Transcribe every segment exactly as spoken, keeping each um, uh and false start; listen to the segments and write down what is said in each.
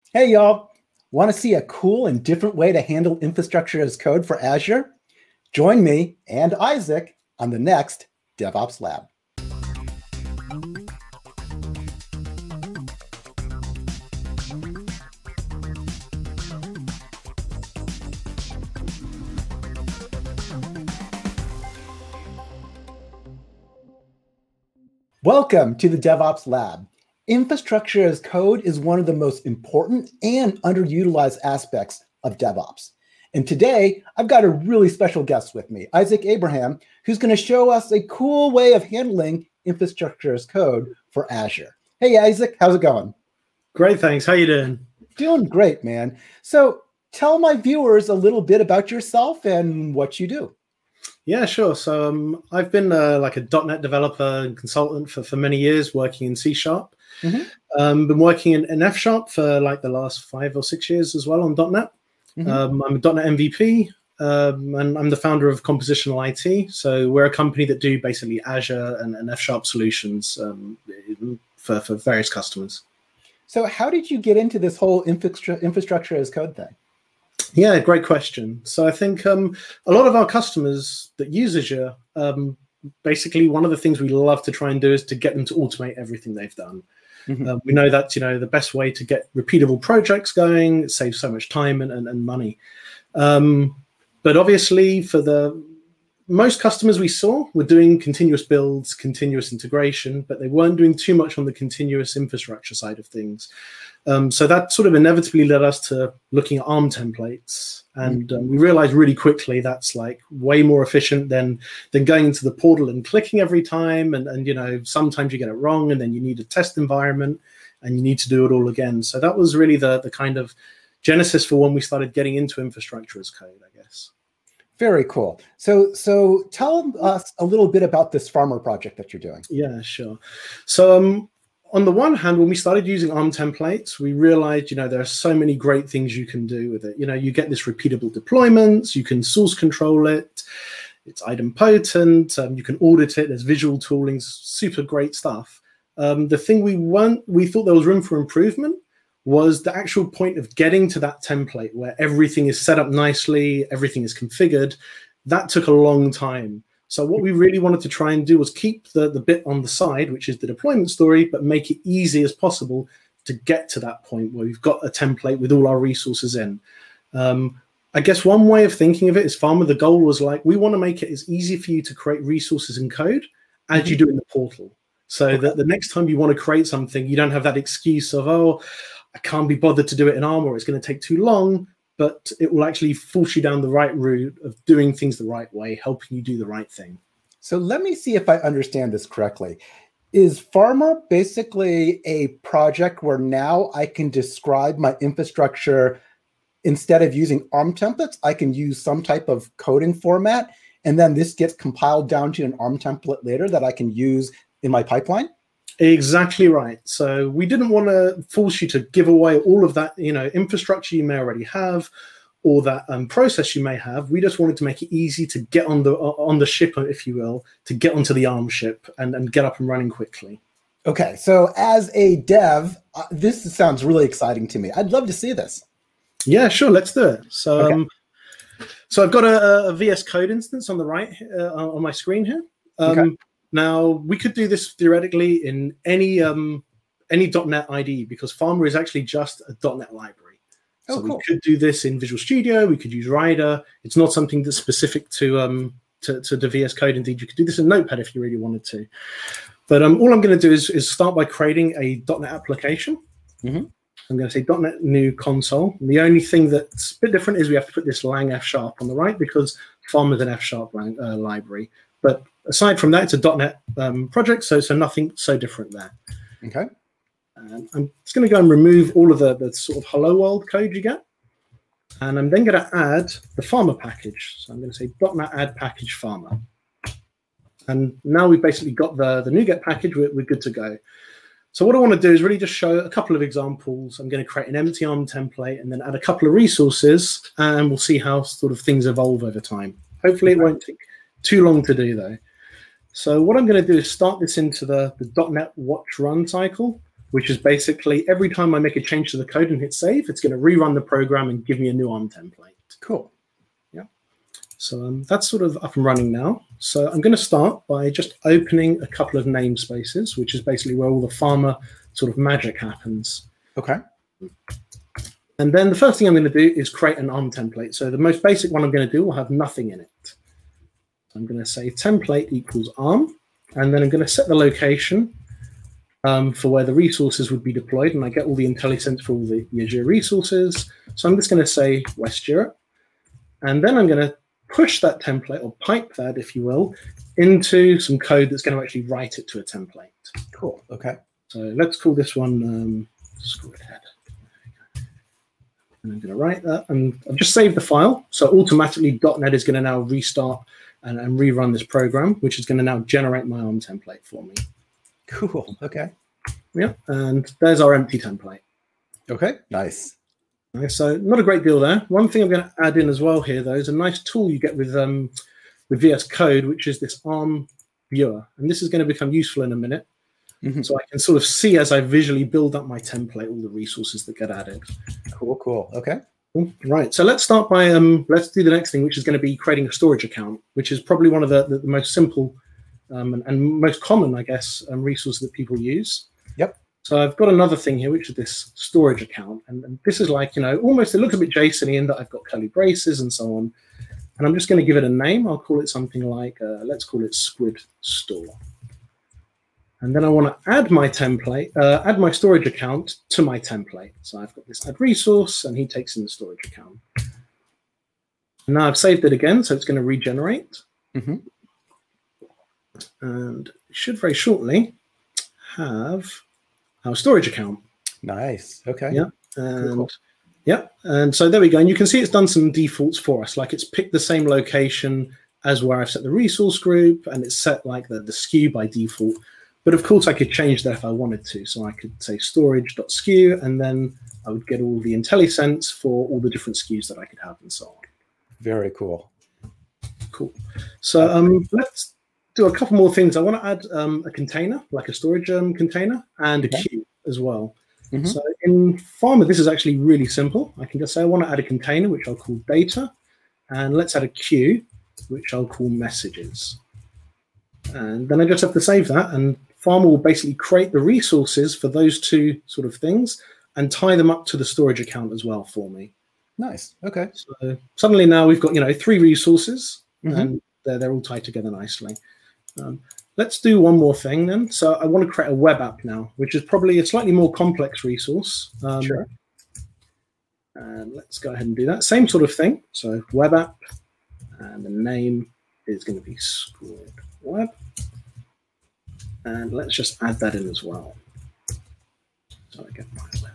Hey, y'all. Want to see a cool and different way to handle infrastructure as code for Azure? Join me and Isaac on the next DevOps Lab. Welcome to the DevOps Lab. Infrastructure as code is one of the most important and underutilized aspects of DevOps. And today, I've got a really special guest with me, Isaac Abraham, who's going to show us a cool way of handling infrastructure as code for Azure. Hey, Isaac, how's it going? Great, thanks. How you doing? Doing great, man. So tell my viewers a little bit about yourself and what you do. Yeah, sure. So um, I've been uh, like a .dot net developer and consultant for, for many years, working in C Sharp. Mm-hmm. Um, been working in, in F Sharp for like the last five or six years as well on .dot net. Mm-hmm. Um, I'm a .dot net M V P, um, and I'm the founder of Compositional I T. So we're a company that do basically Azure and, and F Sharp solutions um, for, for various customers. So how did you get into this whole infrastructure, infrastructure as code thing? Yeah, great question. So I think um, a lot of our customers that use Azure, um, basically one of the things we love to try and do is to get them to automate everything they've done. Mm-hmm. Uh, we know that, you know, the best way to get repeatable projects going, it saves so much time and, and, and money. Um, but obviously for the most customers we saw were doing continuous builds, continuous integration, but they weren't doing too much on the continuous infrastructure side of things. Um, so that sort of inevitably led us to looking at ARM templates. And um, we realized really quickly that's like way more efficient than than going into the portal and clicking every time. And, and, you know, sometimes you get it wrong and then you need a test environment and you need to do it all again. So that was really the, the kind of genesis for when we started getting into infrastructure as code, I guess. Very cool. So, so tell us a little bit about this farmer project that you're doing. Yeah, sure. So, um, on the one hand, when we started using ARM templates, we realized, you know, there are so many great things you can do with it. You know, you get this repeatable deployments, you can source control it, it's idempotent, um, you can audit it, there's visual tooling, super great stuff. Um, the thing we weren't, we thought there was room for improvement was the actual point of getting to that template where everything is set up nicely, everything is configured. That took a long time. So what we really wanted to try and do was keep the, the bit on the side, which is the deployment story, but make it easy as possible to get to that point where we've got a template with all our resources in. Um, I guess one way of thinking of it is Farmer, the goal was like, we want to make it as easy for you to create resources and code as you do in the portal. So okay. that the next time you want to create something, you don't have that excuse of, oh, I can't be bothered to do it in ARM or it's going to take too long. But it will actually force you down the right route of doing things the right way, helping you do the right thing. So let me see if I understand this correctly. Is Farmer basically a project where now I can describe my infrastructure instead of using ARM templates, I can use some type of coding format, and then this gets compiled down to an ARM template later that I can use in my pipeline? Exactly right. So we didn't want to force you to give away all of that, you know, infrastructure you may already have, or that um, process you may have. We just wanted to make it easy to get on the on the ship, if you will, to get onto the ARM ship and, and get up and running quickly. Okay. So as a dev, uh, this sounds really exciting to me. I'd love to see this. Yeah, sure. Let's do it. So, okay. um, so I've got a, a V S Code instance on the right uh, on my screen here. Um, okay. Now, we could do this theoretically in any um, any .dot net I D E because Farmer is actually just a .dot net library. Oh, so cool. we could do this in Visual Studio. We could use Rider. It's not something that's specific to um, to, to the V S Code. Indeed, you could do this in Notepad if you really wanted to. But um, all I'm going to do is, is start by creating a .dot net application. Mm-hmm. I'm going to say .dot net new console. And the only thing that's a bit different is we have to put this lang F sharp on the right because Farmer's an F sharp uh, library. But aside from that, it's a .dot net um, project, so so nothing so different there. Okay. And I'm just going to go and remove all of the, the sort of hello world code you get. And I'm then going to add the Farmer package. So I'm going to say .dot net add package Farmer. And now we've basically got the, the NuGet package, we're, we're good to go. So what I want to do is really just show a couple of examples. I'm going to create an empty ARM template and then add a couple of resources, and we'll see how sort of things evolve over time. Hopefully it won't take too long to do, though. So what I'm going to do is start this into the, the .dot net watch run cycle. which is basically every time I make a change to the code and hit save, it's going to rerun the program and give me a new ARM template. Cool. Yeah. So um, that's sort of up and running now. So I'm going to start by just opening a couple of namespaces, which is basically where all the Farmer sort of magic happens. Okay. And then the first thing I'm going to do is create an ARM template. So the most basic one I'm going to do will have nothing in it. So I'm going to say template equals ARM, and then I'm going to set the location um, for where the resources would be deployed, and I get all the IntelliSense for all the Azure resources. So I'm just going to say West Europe, and then I'm going to push that template, or pipe that, if you will, into some code that's going to actually write it to a template. Cool. Okay. So let's call this one um, Squidhead. And I'm going to write that, and I've just saved the file. So automatically .NET is going to now restart and, and rerun this program, which is going to now generate my ARM template for me. Cool. Okay. Yeah, and there's our empty template. Okay. Nice. Okay, so not a great deal there. One thing I'm going to add in as well here, though, is a nice tool you get with um, with V S Code, which is this ARM viewer, and this is going to become useful in a minute. Mm-hmm. So I can sort of see as I visually build up my template all the resources that get added. Cool, cool. Okay. Right. So let's start by um, let's do the next thing, which is going to be creating a storage account, which is probably one of the, the, the most simple um, and, and most common, I guess, um, resources that people use. Yep. So I've got another thing here, which is this storage account, and, and this is like, you know, almost it looks a bit JSON-y in that I've got curly braces and so on, and I'm just going to give it a name. I'll call it something like uh, let's call it Squid Store. And then I want to add my template, uh, add my storage account to my template. So I've got this add resource, and he takes in the storage account. And now I've saved it again, so it's going to regenerate. Mm-hmm. And it should very shortly have our storage account. Nice. Okay. Yeah. And cool. Yeah. And so there we go. And you can see it's done some defaults for us. Like it's picked the same location as where I've set the resource group, and it's set like the, the S K U by default. But of course, I could change that if I wanted to. So I could say storage.skew, and then I would get all the IntelliSense for all the different S K Us that I could have and so on. Very cool. Cool. So um, let's do a couple more things. I want to add um, a container, like a storage um, container, and a okay. queue as well. Mm-hmm. So in Farmer, this is actually really simple. I can just say I want to add a container, which I'll call data, and let's add a queue, which I'll call messages. And then I just have to save that, and Farmer will basically create the resources for those two sort of things and tie them up to the storage account as well for me. Nice. Okay. So suddenly now we've got, you know, three resources, mm-hmm. and they're, they're all tied together nicely. Um, let's do one more thing then. So I want to create a web app now, which is probably a slightly more complex resource. Um, sure. And let's go ahead and do that. Same sort of thing. So web app, and the name is going to be Squid Web. And let's just add that in as well. So I get my web.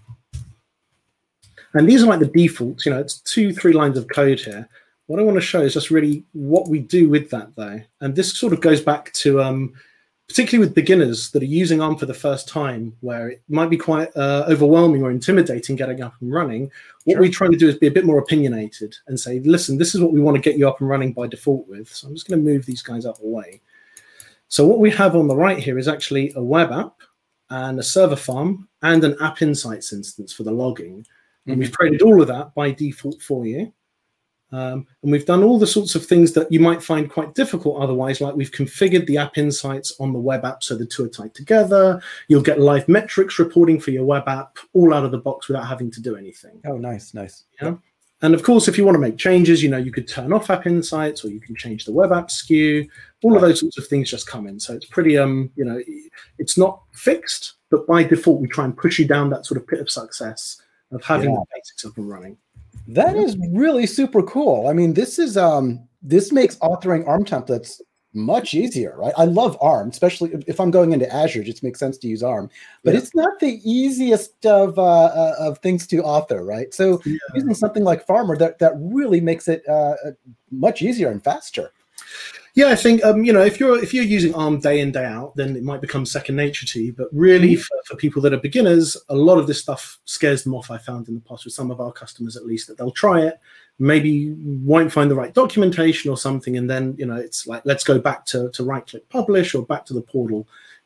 And these are like the defaults, you know, it's two, three lines of code here. What I want to show is just really what we do with that, though. And this sort of goes back to, um, particularly with beginners that are using ARM for the first time, where it might be quite uh, overwhelming or intimidating getting up and running. What sure. we're trying to do is be a bit more opinionated and say, listen, this is what we want to get you up and running by default with. So I'm just going to move these guys up away. So what we have on the right here is actually a web app and a server farm and an App Insights instance for the logging. And mm-hmm. we've created all of that by default for you. Um, and we've done all the sorts of things that you might find quite difficult otherwise, like we've configured the App Insights on the web app so the two are tied together. You'll get live metrics reporting for your web app all out of the box without having to do anything. Oh, nice, nice. Yeah. And of course, if you want to make changes, you know, you could turn off App Insights, or you can change the web app S K U. All of those sorts of things just come in. So it's pretty, um, you know, it's not fixed, but by default, we try and push you down that sort of pit of success of having yeah. the basics up and running. That yeah. is really super cool. I mean, this is um, this makes authoring ARM templates much easier, right? I love ARM, especially if I'm going into Azure. It just makes sense to use ARM, but yeah. it's not the easiest of uh, of things to author, right? So yeah. using something like Farmer that that really makes it uh, much easier and faster. Yeah, I think um, you know, if you're if you're using ARM day in day out, then it might become second nature to you. But really, mm-hmm. for, for people that are beginners, a lot of this stuff scares them off. I found in the past with some of our customers, at least, that they'll try it, maybe won't find the right documentation or something, and then you know, it's like let's go back to to right click publish or back to the portal.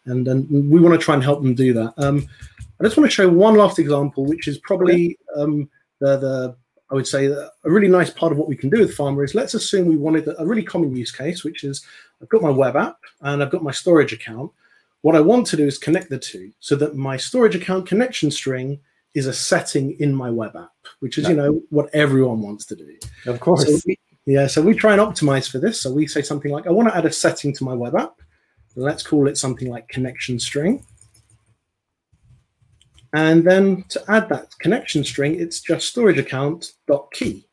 And, and we want to try and help them do that. Um, I just want to show one last example, which is probably um, the, the, I would say, a really nice part of what we can do with Farmer is, let's assume we wanted a really common use case, which is I've got my web app and I've got my storage account. What I want to do is connect the two so that my storage account connection string is a setting in my web app, which is, you know, what everyone wants to do. Of course. So we, yeah, so we try and optimize for this. So we say something like, I want to add a setting to my web app. Let's call it something like connection string. And then to add that connection string, it's just storage account dot key.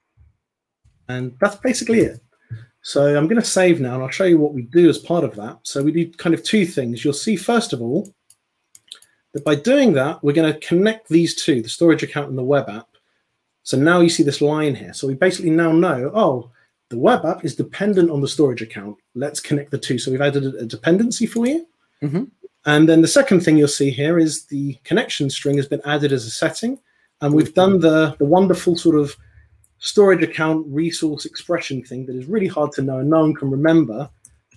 And that's basically it. So I'm going to save now, and I'll show you what we do as part of that. So we do kind of two things. You'll see, first of all, that by doing that, we're going to connect these two, the storage account and the web app. So now you see this line here. So we basically now know, oh, the web app is dependent on the storage account. Let's connect the two. So we've added a dependency for you. Mm-hmm. And then the second thing you'll see here is the connection string has been added as a setting. And we've done the, the wonderful sort of storage account resource expression thing that is really hard to know and no one can remember.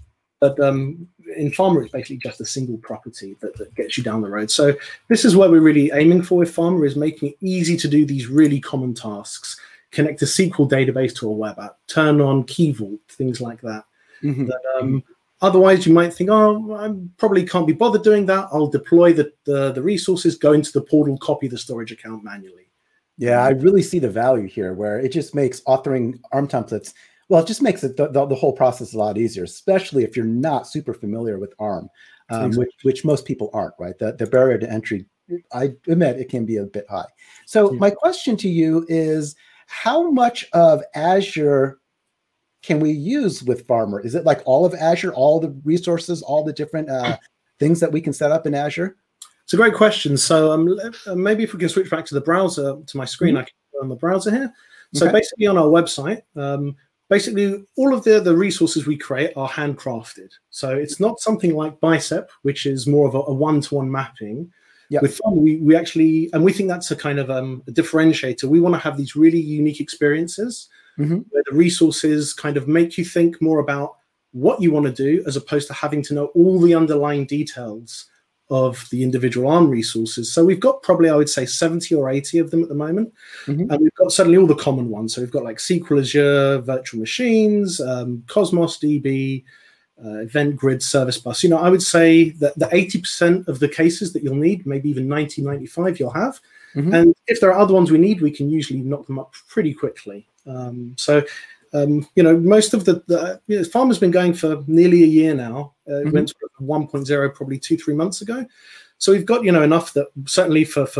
But um, in Farmer, it's basically just a single property that, that gets you down the road. So this is what we're really aiming for with Farmer, is making it easy to do these really common tasks. Connect a S Q L database to a web app, turn on Key Vault, things like that. Mm-hmm. that um, otherwise, you might think, oh, I probably can't be bothered doing that. I'll deploy the, the, the resources, go into the portal, copy the storage account manually. Yeah, I really see the value here, where it just makes authoring ARM templates, well, it just makes it the, the, the whole process a lot easier, especially if you're not super familiar with ARM, um, exactly. which, which most people aren't, right? The, the barrier to entry, I admit, it can be a bit high. So yeah. My question to you is, how much of Azure can we use with Farmer? Is it like all of Azure, all the resources, all the different uh, things that we can set up in Azure? It's a great question. So um, maybe if we can switch back to the browser, to my screen, mm-hmm. I can go on the browser here. So okay. Basically on our website, um, basically all of the, the resources we create are handcrafted. So it's not something like Bicep, which is more of a, a one-to-one mapping. Yep. With Farmer, we, we actually, and we think that's a kind of um, a differentiator. We want to have these really unique experiences mm-hmm. where the resources kind of make you think more about what you want to do, as opposed to having to know all the underlying details of the individual ARM resources. So we've got probably, I would say, seventy or eighty of them at the moment. Mm-hmm. And we've got certainly all the common ones. So we've got like S Q L Azure, virtual machines, um, Cosmos D B, uh, Event Grid, Service Bus. You know, I would say that the eighty percent of the cases that you'll need, maybe even ninety, ninety-five you'll have. Mm-hmm. And if there are other ones we need, we can usually knock them up pretty quickly. Um, so, um, you know, most of the, the you know, Farmer's been going for nearly a year now. Uh, mm-hmm. It went to one point oh probably two, three months ago. So we've got, you know, enough that certainly for, for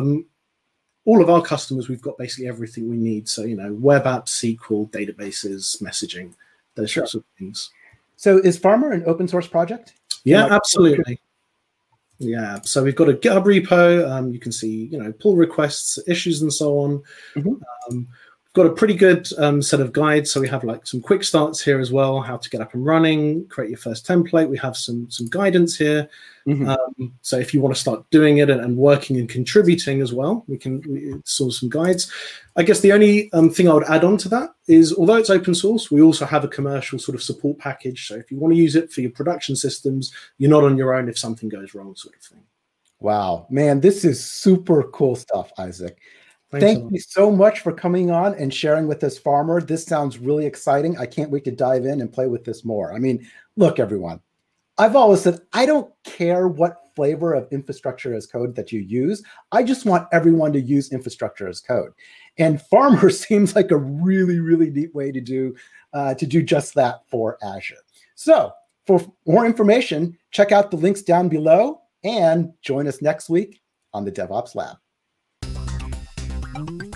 all of our customers, we've got basically everything we need. So, you know, web apps, S Q L, databases, messaging, those sure. sorts of things. So is Farmer an open source project? Yeah, like, absolutely. Yeah. So we've got a GitHub repo. Um, you can see, you know, pull requests, issues, and so on. Mm-hmm. Um, got a pretty good um, set of guides. So we have like some quick starts here as well, how to get up and running, create your first template. We have some some guidance here. Mm-hmm. Um, so if you want to start doing it and, and working and contributing as well, we can we saw some guides. I guess the only um, thing I would add on to that is, although it's open source, we also have a commercial sort of support package. So if you want to use it for your production systems, you're not on your own if something goes wrong, sort of thing. Wow, man, this is super cool stuff, Isaac. Thanks Thank so you so much for coming on and sharing with us, Farmer. This sounds really exciting. I can't wait to dive in and play with this more. I mean, look, everyone, I've always said, I don't care what flavor of infrastructure as code that you use. I just want everyone to use infrastructure as code. And Farmer seems like a really, really neat way to do, uh, to do just that for Azure. So for more information, check out the links down below and join us next week on the DevOps Lab.